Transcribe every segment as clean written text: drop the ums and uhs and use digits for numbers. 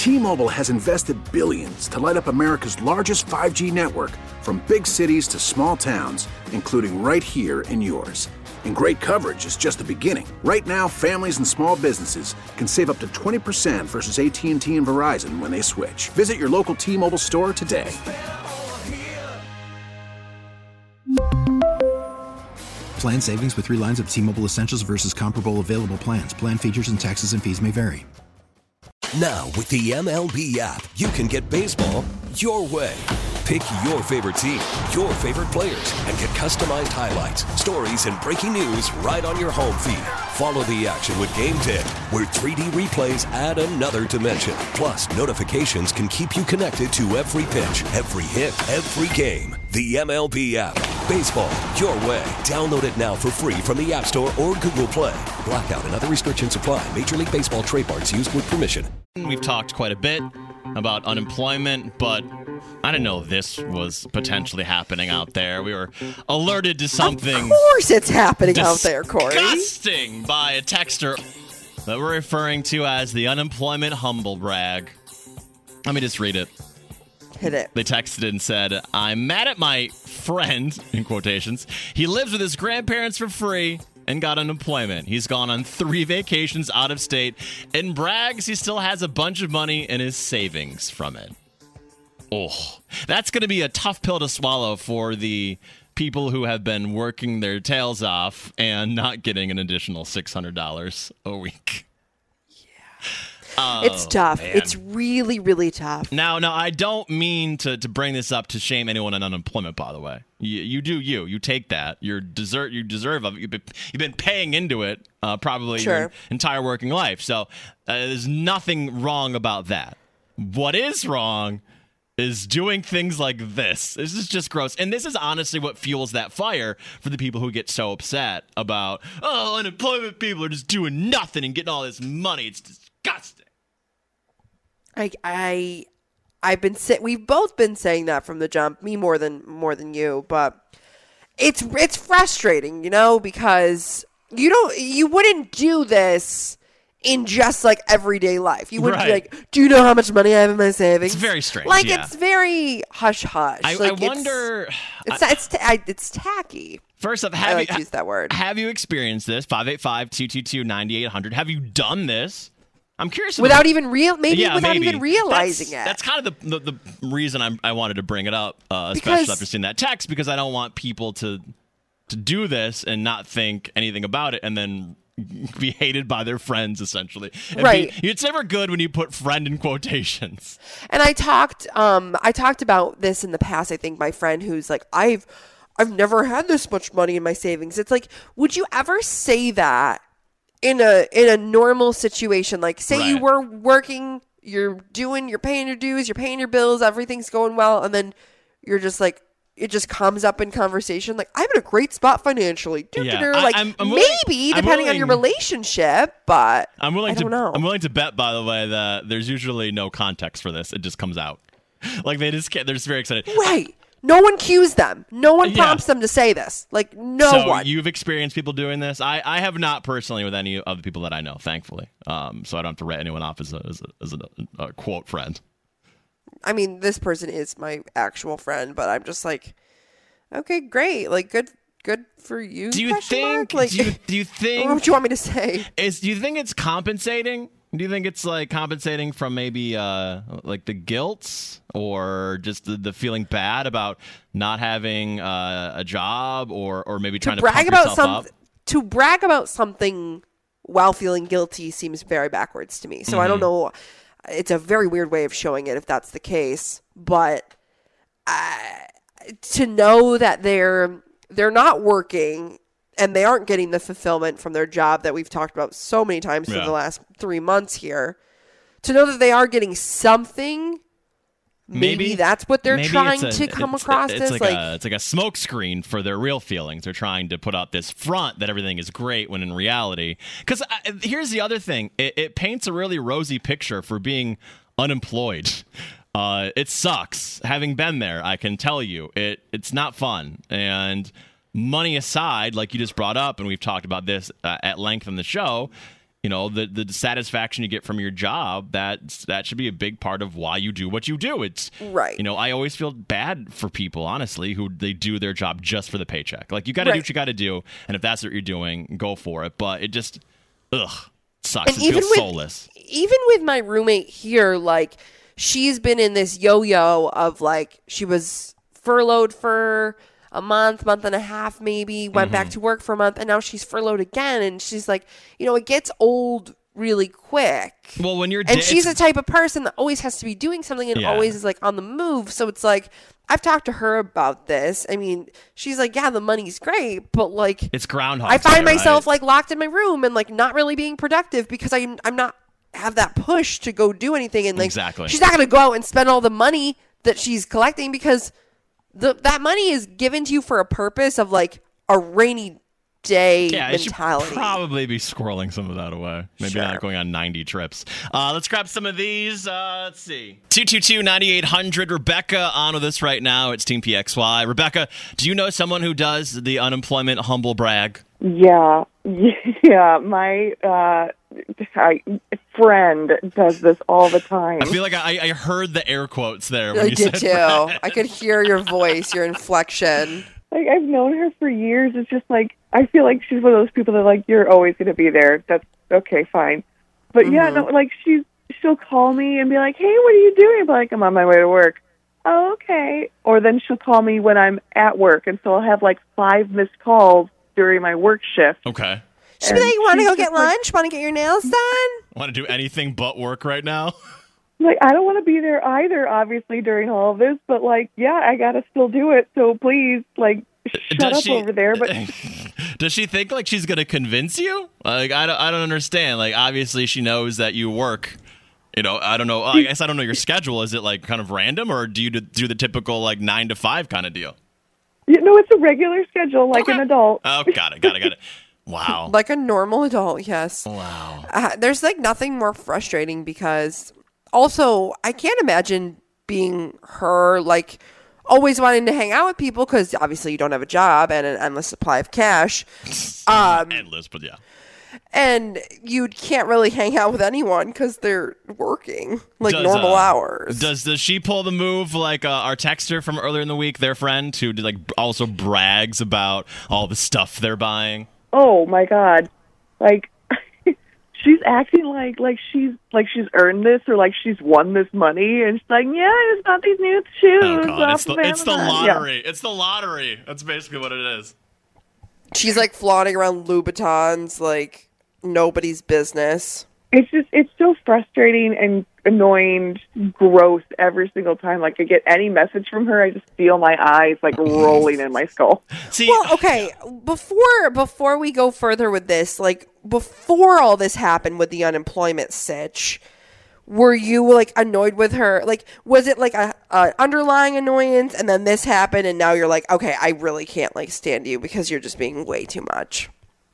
T-Mobile has invested billions to light up America's largest 5G network, from big cities to small towns, including right here in yours. And great coverage is just the beginning. Right now, families and small businesses can save up to 20% versus AT&T and Verizon when they switch. Visit your local T-Mobile store today. Plan savings with 3 lines of T-Mobile Essentials versus comparable available plans. Plan features and taxes and fees may vary. Now, with the MLB app, you can get baseball your way. Pick your favorite team, your favorite players, and get customized highlights, stories, and breaking news right on your home feed. Follow the action with Game Day, where 3D replays add another dimension. Plus, notifications can keep you connected to every pitch, every hit, every game. The MLB app. Baseball your way. Download it now for free from the App Store or Google Play. Blackout and other restrictions apply. Major League Baseball trademarks used with permission. We've talked quite a bit about unemployment, but I didn't know this was potentially happening out there. We were alerted to something. Of course it's happening out there, Corey. Disgusting by a texter that we're referring to as the unemployment humble brag. Let me just read it. Hit it. They texted and said, I'm mad at my friend, in quotations. He lives with his grandparents for free and got unemployment. He's gone on 3 vacations out of state and brags he still has a bunch of money in his savings from it. Oh, that's going to be a tough pill to swallow for the people who have been working their tails off and not getting an additional $600 a week. It's tough. Man. It's really, really tough. Now, I don't mean to bring this up to shame anyone in unemployment, by the way. You do you. You take that. You deserve of it. You've been paying into it probably your entire working life. So there's nothing wrong about that. What is wrong is doing things like this. This is just gross. And this is honestly what fuels that fire for the people who get so upset about, unemployment people are just doing nothing and getting all this money. It's disgusting. We've both been saying that from the jump, me more than you, but it's frustrating, because you wouldn't do this in just like everyday life. You wouldn't be like, do you know how much money I have in my savings? It's very strange. It's very hush hush. I wonder. It's tacky. First off, to use that word. Have you experienced this? 585-222-9800. Have you done this? I'm curious. Without even realizing it. That's kind of the reason I wanted to bring it up, especially after seeing that text, because I don't want people to do this and not think anything about it and then be hated by their friends, essentially. Right. It's never good when you put friend in quotations. And I talked about this in the past. I think my friend who's like, I've never had this much money in my savings. It's like, would you ever say that in a normal situation? Like, say you were working, you're paying your dues, you're paying your bills, everything's going well, and then you're just like, it just comes up in conversation, like, I'm in a great spot financially. I'm maybe, depending on your relationship, but I don't know. I'm willing to bet, by the way, that there's usually no context for this. It just comes out. Like, they're just very excited. Right. No one cues them. No one prompts them to say this. Like, no one. So you've experienced people doing this? I have not personally with any of the people that I know, thankfully. So I don't have to write anyone off as a quote friend. I mean, this person is my actual friend, but I'm just like, okay, great. Like, good for you. Do you think? Like, do you think? What do you want me to say? Do you think it's compensating? Do you think it's like compensating from maybe like the guilt or just the feeling bad about not having a job or maybe trying to pump yourself up? To brag about something while feeling guilty seems very backwards to me. So I don't know. It's a very weird way of showing it if that's the case. But to know that they're not working and they aren't getting the fulfillment from their job that we've talked about so many times for the last 3 months here, to know that they are getting something, maybe that's what they're trying to come across as. It's like a smoke screen for their real feelings. They're trying to put out this front that everything is great when in reality. Because here's the other thing. It paints a really rosy picture for being unemployed. It sucks. Having been there, I can tell you, it's not fun. And money aside, like you just brought up, and we've talked about this at length on the show, the satisfaction you get from your job, that should be a big part of why you do what you do. It's right. I always feel bad for people, honestly, who they do their job just for the paycheck. Like, you got to do what you got to do, and if that's what you're doing, go for it. But it just, sucks. And it feels soulless. Even with my roommate here, like, she's been in this yo-yo of, like, she was furloughed for a month and a half maybe, went back to work for a month, and now she's furloughed again. And she's like, it gets old really quick. Well, when you're and she's the type of person that always has to be doing something and always is like on the move. So it's like, I've talked to her about this. I mean, she's like, yeah, the money's great, but like, it's Groundhog I find Day, myself right? like locked in my room and like not really being productive because I'm not have that push to go do anything. And like, exactly. She's not going to go out and spend all the money that she's collecting because that money is given to you for a purpose of like a rainy day mentality. Should probably be squirreling some of that away. Maybe not going on 90 trips. Let's grab some of these. Let's see. 222-9800. Rebecca on with us right now. It's Team PXY. Rebecca, do you know someone who does the unemployment humble brag? Yeah. My friend does this all the time. I feel like I heard the air quotes there. I did too. I could hear your voice, your inflection. Like, I've known her for years. It's just like, I feel like she's one of those people that like, you're always going to be there. That's okay, fine. But yeah, no, like she'll call me and be like, hey, what are you doing? I'll be like, I'm on my way to work. Oh, okay. Or then she'll call me when I'm at work, and so I'll have like 5 missed calls during my work shift. Okay. She'll be like, you want to go get lunch? Want to get your nails done? Want to do anything but work right now? Like, I don't want to be there either, obviously, during all of this, but like, yeah, I got to still do it. So please, like, shut up over there. But does she think like she's going to convince you? Like, I don't understand. Like, obviously she knows that you work. I don't know. I guess I don't know your schedule. Is it like kind of random, or do you do the typical like 9 to 5 kind of deal? It's a regular schedule, like an adult. Oh, got it. Wow. Like a normal adult, yes. Wow. There's like nothing more frustrating because also I can't imagine being her, like always wanting to hang out with people because obviously you don't have a job and an endless supply of cash. Endless, but yeah. And you can't really hang out with anyone because they're working like normal hours. Does she pull the move like our texter from earlier in the week, their friend, who like also brags about all the stuff they're buying? Oh my God! Like she's acting like she's earned this or like she's won this money, and she's like, yeah, I just got these new shoes. Oh God! It's the lottery. Yeah. It's the lottery. That's basically what it is. She's like flaunting around Louboutins like nobody's business. It's so frustrating and annoying, gross every single time. Like, I get any message from her, I just feel my eyes like rolling in my skull. See, well, okay, before we go further with this, like before all this happened with the unemployment sitch, were you like annoyed with her? Like, was it like a underlying annoyance, and then this happened, and now you're like, okay, I really can't like stand you because you're just being way too much?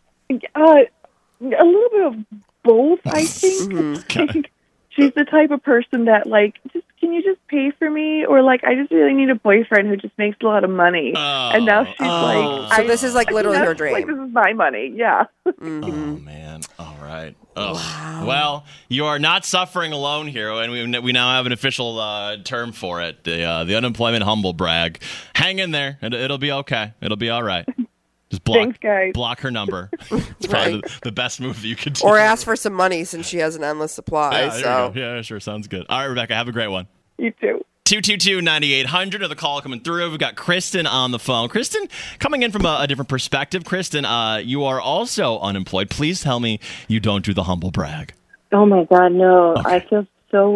A little bit of both, I think. She's the type of person that like, can you just pay for me? Or like, I just really need a boyfriend who just makes a lot of money. And now she's like, so this is like literally her dream. Like, this is my money. Yeah. Oh man. All right. Oh wow. Well, you are not suffering alone here, and we now have an official term for it: the unemployment humble brag. Hang in there; it'll be okay. It'll be all right. Just Thanks, guys. Block her number. It's probably the best move that you could do. Or ask for some money since she has an endless supply. Yeah, sure. Sounds good. All right, Rebecca, have a great one. You too. 222-9800, another call coming through. We've got Kristen on the phone. Kristen, coming in from a different perspective. Kristen, you are also unemployed. Please tell me you don't do the humble brag. Oh, my God, no. Okay. I feel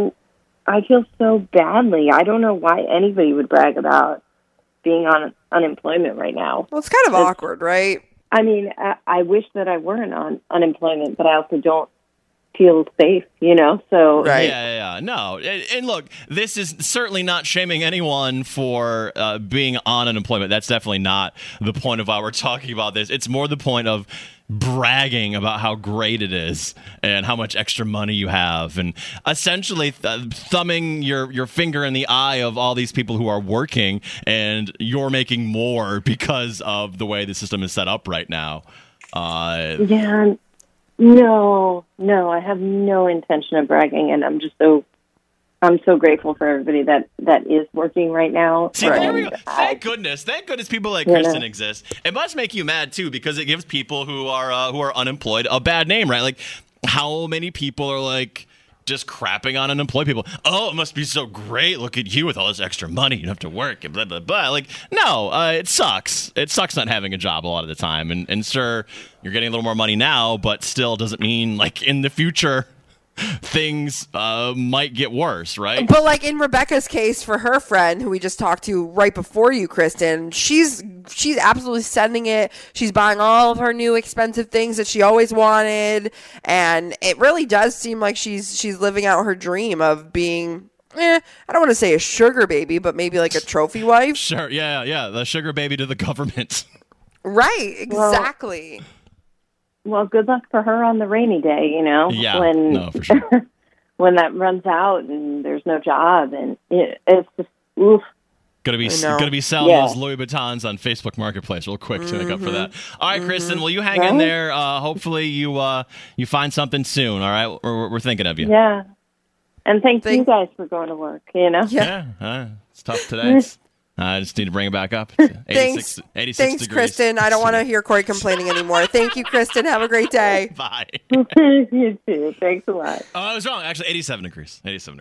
so badly. I don't know why anybody would brag about being on unemployment right now. Well, it's kind of awkward, right? I mean, I wish that I weren't on unemployment, but I also don't feel safe, so. Right. Yeah. No. And look, this is certainly not shaming anyone for being on unemployment. That's definitely not the point of why we're talking about this. It's more the point of bragging about how great it is and how much extra money you have, and essentially thumbing your finger in the eye of all these people who are working and you're making more because of the way the system is set up right now. Yeah. No, I have no intention of bragging, and I'm so grateful for everybody that is working right now. See, there we go. Thank goodness people like Kristen exist. It must make you mad too, because it gives people who are unemployed a bad name, right? Like, how many people are like just crapping on unemployed people? Oh, it must be so great. Look at you with all this extra money. You don't have to work and blah, blah, blah. Like, no, it sucks. It sucks not having a job a lot of the time. And sure, you're getting a little more money now, but still doesn't mean like in the future things might get worse, right? But like in Rebecca's case, for her friend who we just talked to right before you, Kristen, she's absolutely sending it. She's buying all of her new expensive things that she always wanted, and it really does seem like she's living out her dream of being, I don't want to say a sugar baby, but maybe like a trophy wife. Sure, yeah, the sugar baby to the government. Right, exactly. Well, good luck for her on the rainy day, you know. Yeah, for sure. When that runs out and there's no job, and it's just oof. Gonna be selling those Louis Vuittons on Facebook Marketplace real quick to make up for that. All right, Kristen, will you hang in there? Hopefully you find something soon. All right, we're thinking of you. Yeah, and thank you guys for going to work. You know. Yeah, it's tough today. I just need to bring it back up. 86 Thanks, degrees. Kristen. I don't want to hear Corey complaining anymore. Thank you, Kristen. Have a great day. Bye. You too. Thanks a lot. Oh, I was wrong. Actually, 87 degrees.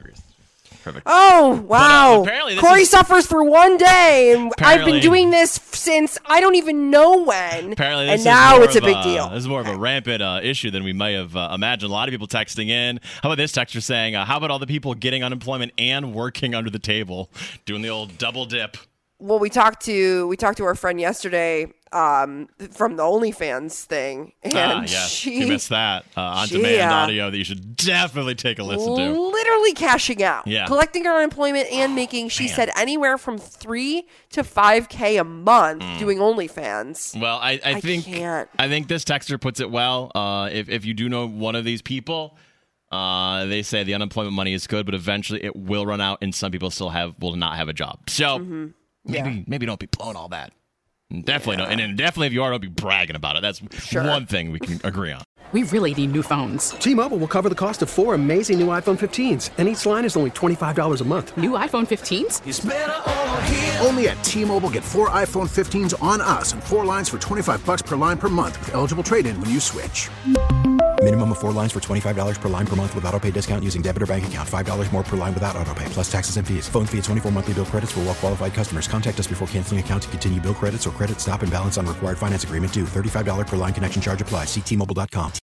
Perfect. Oh, wow. Apparently Corey suffers for one day, and I've been doing this since I don't even know when. Apparently, and now it's a big deal. This is more of a rampant issue than we may have imagined. A lot of people texting in. How about this texter saying, how about all the people getting unemployment and working under the table, doing the old double dip? Well, we talked to our friend yesterday from the OnlyFans thing, and you missed that on-demand audio that you should definitely take a listen to. Literally cashing out, collecting her unemployment and making, she said, anywhere from $3,000 to $5,000 a month doing OnlyFans. Well, I think this texter puts it well. If you do know one of these people, they say the unemployment money is good, but eventually it will run out, and some people will not have a job. So. Maybe don't be blowing all that. Definitely don't. And definitely if you are, don't be bragging about it. That's one thing we can agree on. We really need new phones. T-Mobile will cover the cost of 4 amazing new iPhone 15s, and each line is only $25 a month. New iPhone 15s? It's better over here. Only at T-Mobile, get 4 iPhone 15s on us and 4 lines for $25 per line per month with eligible trade-in when you switch. Minimum of 4 lines for $25 per line per month with autopay discount using debit or bank account. $5 more per line without autopay, plus taxes and fees. Phone fee at 24 monthly bill credits for well-qualified customers. Contact us before canceling account to continue bill credits or credit stop and balance on required finance agreement due. $35 per line connection charge applies. See T-Mobile.com.